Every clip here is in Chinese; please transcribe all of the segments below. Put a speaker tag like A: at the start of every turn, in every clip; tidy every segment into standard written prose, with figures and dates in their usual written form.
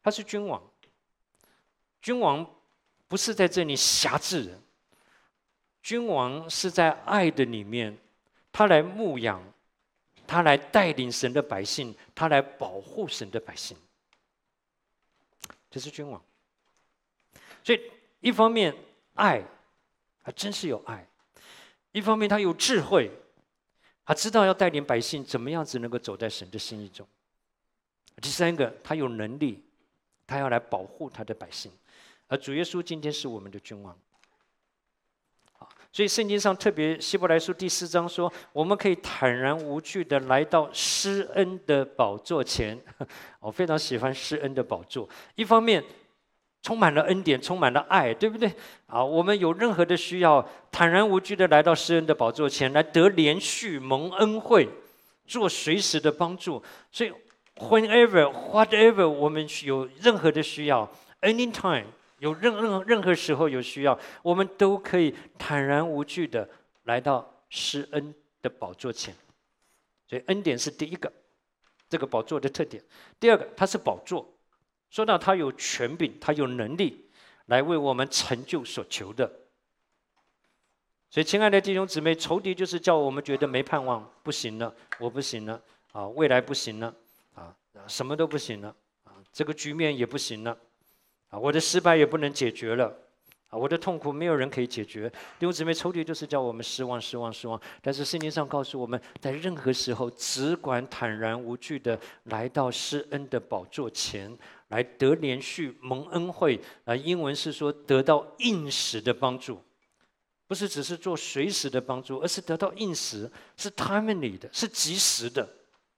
A: 他是君王。君王不是在这里辖制人，君王是在爱的里面，他来牧养，他来带领神的百姓，他来保护神的百姓。这是君王。所以一方面爱，还真是有爱；一方面他有智慧，他知道要带领百姓怎么样子能够走在神的心意中。第三个，他有能力，他要来保护他的百姓。而主耶稣今天是我们的君王。所以圣经上特别希伯来书第4章说，我们可以坦然无惧的来到施恩的宝座前。我非常喜欢施恩的宝座，一方面充满了恩典，充满了爱，对不对？我们有任何的需要，坦然无惧的来到施恩的宝座前，来得连续蒙恩惠，做随时的帮助。所以 whenever whatever 我们有任何的需要 anytime 有任何时候有需要，我们都可以坦然无惧的来到施恩的宝座前。所以恩典是第一个，这个宝座的特点。第二个，它是宝座，说到它有权柄，它有能力来为我们成就所求的。所以亲爱的弟兄姊妹，仇敌就是叫我们觉得没盼望，不行了，我不行了，未来不行了，什么都不行了，这个局面也不行了，我的失败也不能解决了，我的痛苦没有人可以解决。弟兄姊妹，仇敌就是叫我们失望。但是圣经上告诉我们，在任何时候只管坦然无惧的来到施恩的宝座前，来得连续蒙恩惠。英文是说得到应时的帮助，不是只是做随时的帮助，而是得到应时，是 timely 的，是及时的。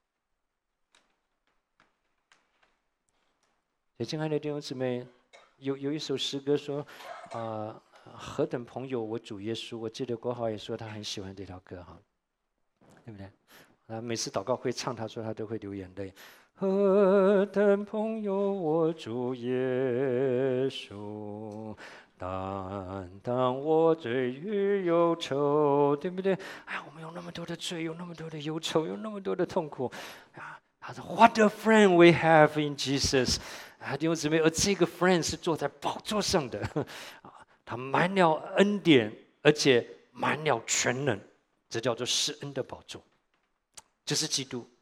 A: 亲爱的弟兄姊妹，有一首诗歌说，何等朋友我主耶稣。我记得国豪也说他很喜欢这条歌，对不对？每次祷告会唱，他说他都会流眼泪。何等朋友我主耶稣，担当我罪与忧愁，对不对？我们有那么多的罪，有那么多的忧愁，有那么多的痛苦。他说 ：“What a friend we have in Jesus。”弟兄姊妹，而这个 friend 是坐在宝座上的，他满了恩典，而且满了全能，这叫做施恩的宝座。这是基督，